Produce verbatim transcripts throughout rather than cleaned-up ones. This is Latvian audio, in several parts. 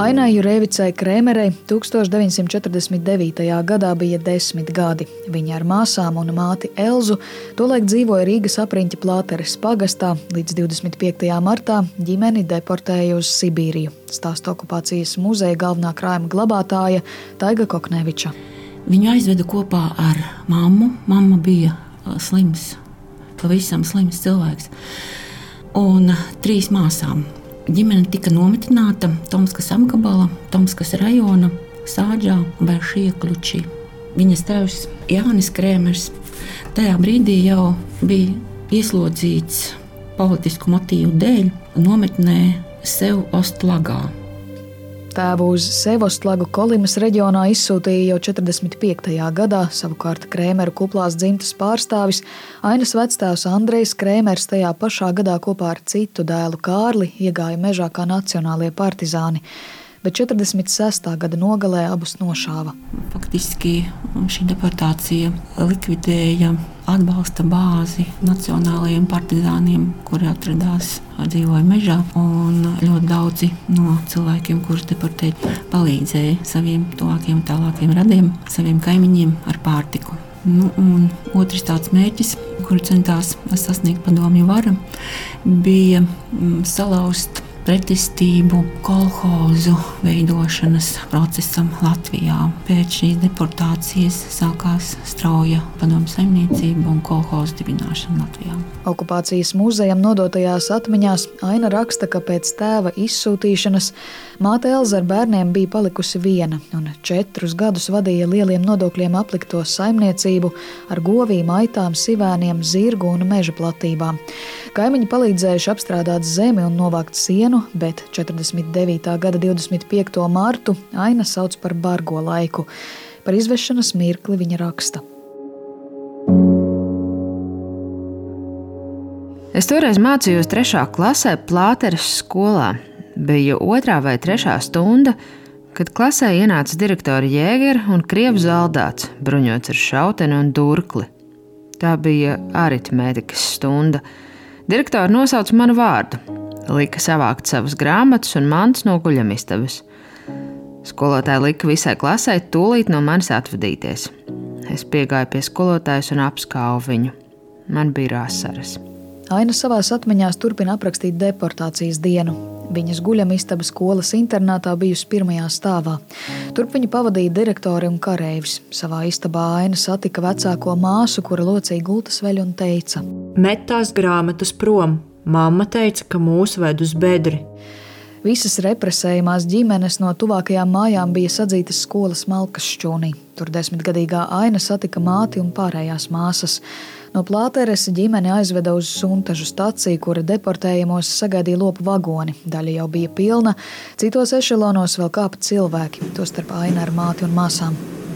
Ainai Jurēvicai Krēmerei tūkstoš deviņsimt četrdesmit devītajā gadā bija desmit gadi. Viņa ar māsām un māti Elzu tolaik dzīvoja Rīgas apriņķa Plāteres pagastā, līdz divdesmit piektajā martā ģimeni deportēja uz Sibīriju. Stāsta okupācijas muzeja galvenā krājuma glabātāja Taiga Kokneviča. Viņu aizveda kopā ar mammu. Mamma bija slims, pavisam slims cilvēks. Un trīs māsām. Ģimene tika nometināta Tomskas apgabala, Tomskas rajona, Sāģā vai Šiekļuči. Viņas tēvs Jānis Krēmers tajā brīdī jau bija ieslodzīts politisku motīvu dēļ nometnē Sevostlagā. Tēvu uz Sevostlagu Kolimas reģionā izsūtīja jau četrdesmit piektajā gadā, savukārt Krēmeru kuplās dzimtas pārstāvis Ainas vectēvs Andrejs Krēmers tajā pašā gadā kopā ar citu dēlu Kārli iegāja mežā kā nacionālie partizāni, bet četrdesmit sestā gada nogalē abus nošāva. Faktiski šī deportācija likvidēja atbalsta bāzi nacionālajiem partizāniem, kuri atradās dzīvoja mežā, un ļoti daudzi no cilvēkiem, kurus deportēja, palīdzēja saviem tuvākiem tālākiem radiem, saviem kaimiņiem ar pārtiku. Nu, un otrs tāds mērķis, kuru centās sasniegt padomju vara, bija salauzt pretestību kolhozu veidošanas procesam Latvijā. Pēc šīs deportācijas sākās strauja padomju saimniecība un kolhozu dibināšana Latvijā. Okupācijas muzejam nodotajās atmiņās Aina raksta, ka pēc tēva izsūtīšanas māte Elza ar bērniem bija palikusi viena un četrus gadus vadīja lieliem nodokļiem aplikto saimniecību ar govīm, aitām, sivēniem, zirgu un meža platībām. Kaimiņi palīdzējuši apstrādāt zemi un novākt sienu, bet četrdesmit devītā gada divdesmit piekto martu Aina sauc par bargo laiku. Par izvešanas mirkli viņa raksta. Es toreiz mācījos trešā klasē Plāteres skolā. Bija otrā vai trešā stunda, kad klasē ienāca direktora Jēgera un krievu zaldāts, bruņots ar šauteni un durkli. Tā bija aritmētikas stunda. Direktori nosauca manu vārdu. Lika savākt savas grāmatas un mantas no guļamistabas. Skolotāja lika visai klasē tūlīt no manis atvadīties. Es piegāju pie skolotājas un apskauvu viņu. Man bija asaras. Aina savās atmiņās turpina aprakstīt deportācijas dienu. Viņas guļamistaba skolas internātā bijusi pirmajā stāvā. Turp viņu pavadīja direktori un kareivis. Savā istabā Aina satika vecāko māsu, kura locīja gultas veļu un teica: Met tās grāmatas prom. Mamma teica, ka mūs ved uz bedri. Visas represējumās ģimenes no tuvākajām mājām bija sadzītas skolas malkas šķūnī. Tur desmitgadīgā Aina satika māti un pārējās māsas. No Plāteres ģimene aizveda uz Suntažu staciju, kura deportējamos sagaidīja lopu vagoni. Daļa jau bija pilna, citos ešelonos vēl kāpa cilvēki, tostarp Aina ar māti un māsām.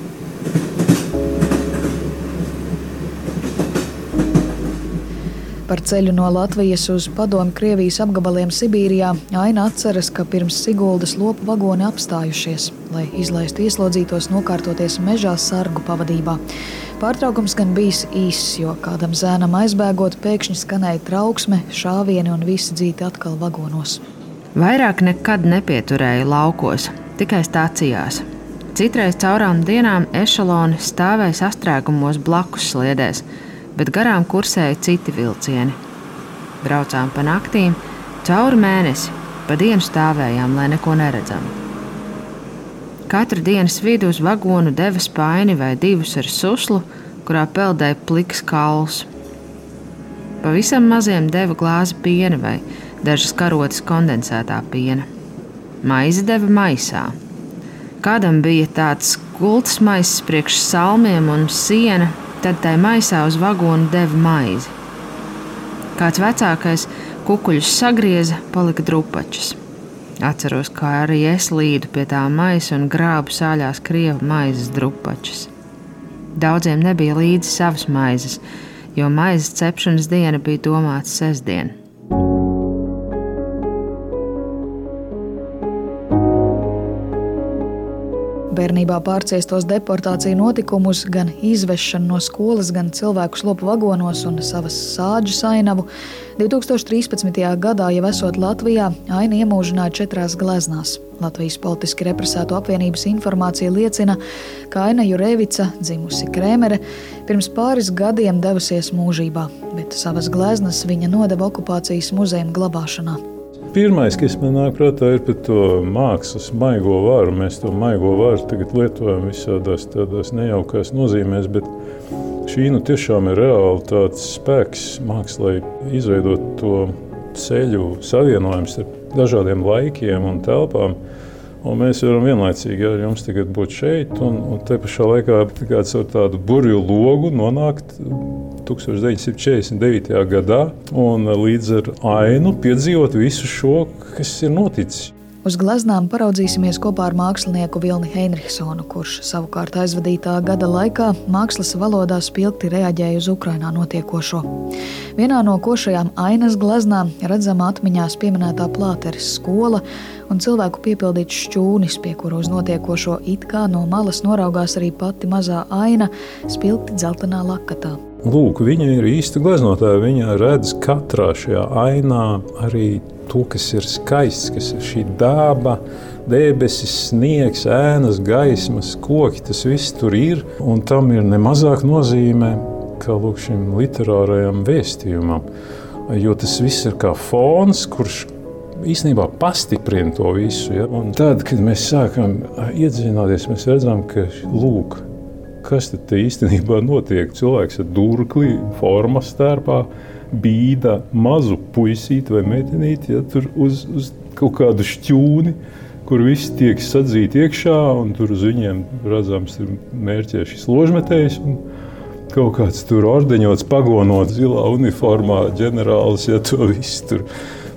Par ceļu no Latvijas uz padomju Krievijas apgabaliem Sibīrijā Aina atceras, ka pirms Siguldas lopu vagoni apstājušies, lai izlaistu ieslodzītos nokārtoties mežā sargu pavadībā. Pārtraukums gan bijis īss, jo kādam zēnam aizbēgot pēkšņi skanēja trauksme, šāvieni un visi dzīti atkal vagonos. Vairāk nekad nepieturēju laukos, tikai stācijās. Citreiz caurām dienām ešeloni stāvēja sastrēgumos blakus sliedēs, bet garām kursēja citi vilcieni. Braucām pa naktīm, cauri mēnesi, pa dienu stāvējām, lai neko neredzam. Katru dienas vidu uz vagonu deva spaini vai divus ar suslu, kurā peldēja pliks kauls. Pavisam maziem deva glāzi piena vai dažas karotes kondensētā piena. Maizi deva maisā. Kādam bija tāds gultas maisis priekš salmiem un siena, tad tai maisā uz vagonu deva maizi. Kāds vecākais kukuļus sagrieza, palika drupačas. Atceros, kā arī es līdu pie tā maisa un grābu sāļās krievu maizes drupačas. Daudziem nebija līdzi savas maizes, jo maizes cepšanas diena bija domāta sestdien. bērnībā pārciestos deportāciju notikumus, gan izvešanu no skolas, gan cilvēku slopu vagonos un savas sāģu sainavu, divi tūkstoši trīspadsmitajā gadā, jau esot Latvijā, Aina iemūžināja četrās gleznās. Latvijas politiski represēto apvienības informācija liecina, ka Aina Jurevica, dzimusi Krēmere, pirms pāris gadiem devusies mūžībā, bet savas gleznas viņa nodeva okupācijas muzejam glabāšanā. Pirmais, kas man nāk prātā, ir par to mākslas maigo varu. Mēs to maigo varu tagad lietojam visādās tādās nejaukās nozīmēs, bet šī nu tiešām ir reāli tāds spēks mākslai izveidot to ceļu savienojums ar dažādiem laikiem un telpām. Un mēs varam vienlaicīgi ar jums tagad būt šeit un, un te pašā laikā kāds ar tādu burvju logu nonākt tūkstoš deviņsimt četrdesmit devītajā gadā un līdz ar Ainu piedzīvot visu šo, kas ir noticis. Uz gleznām paraudzīsimies kopā ar mākslinieku Vilni Heinrichsonu, kurš savukārt aizvadītā gada laikā mākslas valodā spilgti reaģēja uz Ukrainā notiekošo. Vienā no košajām Ainas gleznām redzama atmiņās pieminētā Plāteres skola un cilvēku piepildīts šķūnis, pie kura uz notiekošo it kā no malas noraugās arī pati mazā Aina spilgti dzeltenā lakatā. Lūk, viņa ir īsta gleznotāja, viņa redz katrā šajā ainā arī to, kas ir skaists, kas ir šī daba, debesis, sniegs, ēnas, gaismas, koki, tas viss tur ir, un tam ir nemazāk nozīme, kā lūk šim literārajam vēstījumam, jo tas viss ir kā fons, kurš īstenībā pastiprina to visu. Ja? Un tad, kad mēs sākam iedziļināties, mēs redzam, ka lūk, kas tad te īstenībā notiek? Cilvēks ar durkli, formas stērpā, bīda mazu puisīti vai meitenīti, ja, tur uz, uz kaut kādu šķūni, kur visi tiek sadzīti iekšā, un tur uz viņiem redzams ir mērķē šis ložmetējs, un kaut kāds tur ordeņots, pagonot zilā uniformā ģenerālis, ja to viss tur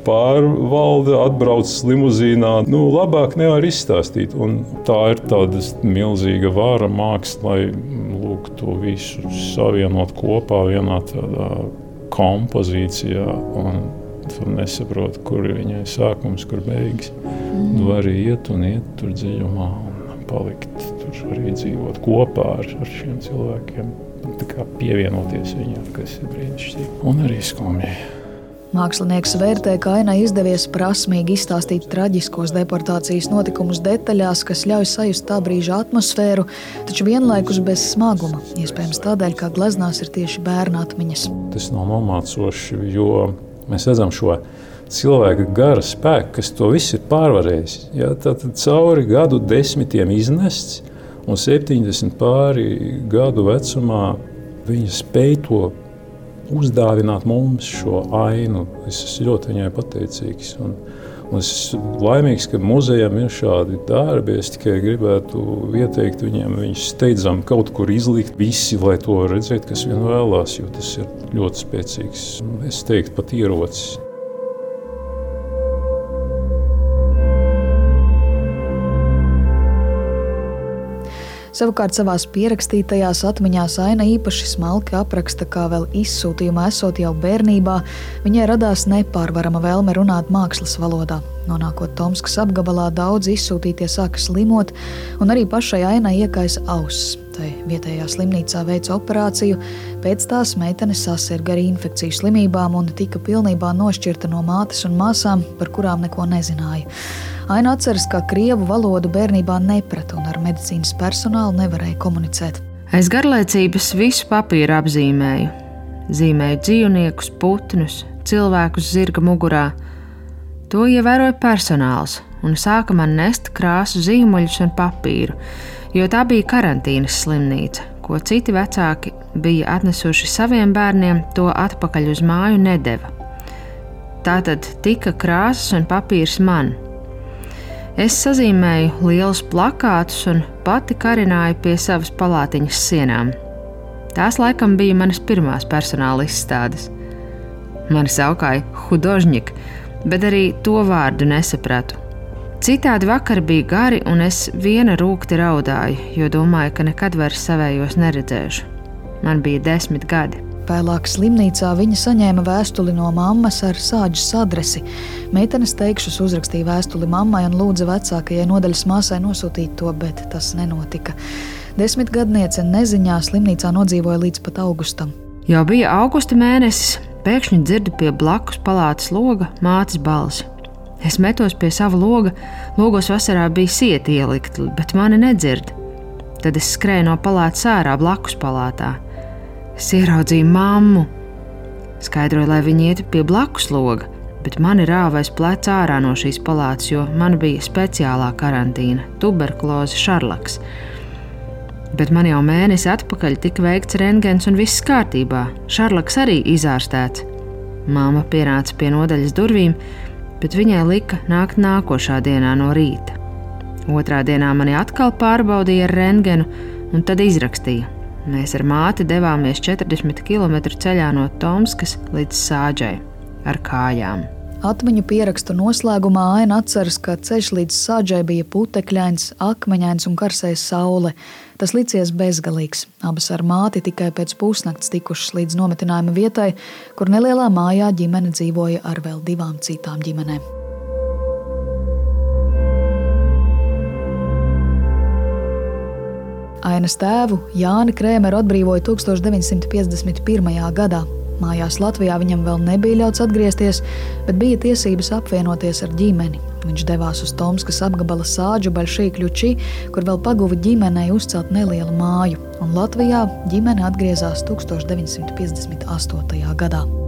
pārvalda, atbrauc limuzīnā. Nu, labāk nevar izstāstīt, un tā ir tāda milzīga vara mākslai, lūk, to visu savienot kopā vienā tādā kompozīcijā, un tu nesaproti, kur ir viņai sākums, kur beigas. Mm. Tu vari iet un iet tur dziļumā un palikt, tur arī dzīvot kopā ar, ar šiem cilvēkiem, tā kā pievienoties viņiem, kas ir brīnišķīgi un arī skumji. Mākslinieks vērtē, ka Ainai izdevies prasmīgi izstāstīt traģiskos deportācijas notikumus detaļās, kas ļauj sajust tā brīža atmosfēru, taču vienlaikus bez smaguma, iespējams tādēļ, ka gleznās ir tieši bērna atmiņas. Tas nav nomācoši, jo mēs redzam šo cilvēka gara spēku, kas to visu ir pārvarējis. Ja, tātad cauri gadu desmitiem iznests un septiņdesmit pāri gadu vecumā viņa spēj to uzdāvināt mums šo ainu. Es esmu ļoti viņai pateicīgs. Un, un es esmu laimīgs, ka muzejam ir šādi darbi. Es tikai gribētu ieteikt viņiem, viņus steidzam kaut kur izlikt visi, lai to redzētu, kas vien vēlās, jo tas ir ļoti spēcīgs. Es teiktu pat ierocis. Savukārt savās pierakstītajās atmiņās Aina īpaši smalki apraksta, kā vēl izsūtījumā esot jau bērnībā, viņai radās nepārvarama vēlme runāt mākslas valodā. Nonākot Tomskas apgabalā, daudz izsūtītie sāka slimot, un arī pašai Ainai iekaisa auss. Tai vietējā slimnīcā veica operāciju, pēc tās meitene sasirga ar infekciju slimībām un tika pilnībā nošķirta no mātes un māsām, par kurām neko nezināja. Aina atceras, ka krievu valodu bērnībā neprata un ar medicīnas personālu nevarēja komunicēt. Aiz garlaicības visu papīru apzīmēju. Zīmēju dzīvniekus, putnus, cilvēkus zirga mugurā. To ievēroja personāls un sāka man nest krāsu zīmuļus un papīru, jo tā bija karantīnas slimnīca, ko citi vecāki bija atnesuši saviem bērniem, to atpakaļ uz māju nedeva. Tātad tika krāsas un papīrs man. Es sazīmēju lielus plakātus un pati karināju pie savas palātiņas sienām. Tās laikam bija manas pirmās personāla izstādes. Mani saukāja hudožņik, bet arī to vārdu nesapratu. Citādi vakari bija gari, un es viena rūkti raudāju, jo domāju, ka nekad vairs savējos neredzēšu. Man bija desmit gadi. Vēlāk slimnīcā viņa saņēma vēstuli no mammas ar sāģes adresi. Meitenes teikšus uzrakstīja vēstuli mammai un lūdza vecākajai nodaļas māsai nosūtīt to, bet tas nenotika. Desmitgadniece neziņā slimnīcā nodzīvoja līdz pat augustam. Jau bija augusta mēnesis, pēkšņi dzirdu pie blakus palātas loga mātes balsi. Es metos pie sava loga, logos vasarā bija sieti ielikti, bet mani nedzird. Tad es skrēju no palātas ārā blakus palātā. Es ieraudzīju mammu. Skaidroju, lai viņi ietu pie blakus loga, bet mani rāvais plec ārā no šīs palātas, jo man bija speciālā karantīna, tuberkuloze šarlaks. Bet man jau mēnesi atpakaļ tika veikts rentgens un viss kārtībā. Šarlaks arī izārstēts. Māma pienāca pie nodaļas durvīm, bet viņai lika nākt nākošā dienā no rīta. Otrā dienā mani atkal pārbaudīja ar rentgenu un tad izrakstīja. Mēs ar māti devāmies četrdesmit kilometru ceļā no Tomskas līdz Sāģai ar kājām. Atmiņu pierakstu noslēgumā Aina atceras, ka ceļš līdz Sāģai bija putekļains, akmeņains un karsēja saule. Tas licies bezgalīgs. Abas ar māti tikai pēc pusnakts tikušas līdz nometinājuma vietai, kur nelielā mājā ģimene dzīvoja ar vēl divām citām ģimenēm. Ainas tēvu Jāni Krēmeru atbrīvoja tūkstoš deviņsimt piecdesmit pirmajā gadā. Mājās Latvijā viņam vēl nebija ļauts atgriezties, bet bija tiesības apvienoties ar ģimeni. Viņš devās uz Tomskas apgabala Sāģu Baļšī-Kļuči, kur vēl paguva ģimenei uzcelt nelielu māju, un Latvijā ģimene atgriezās tūkstoš deviņsimt piecdesmit astotajā gadā.